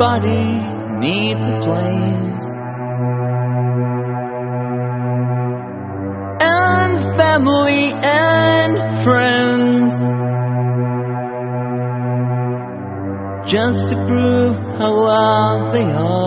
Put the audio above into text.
Everybody needs a place, and family and friends, just to prove how loved they are.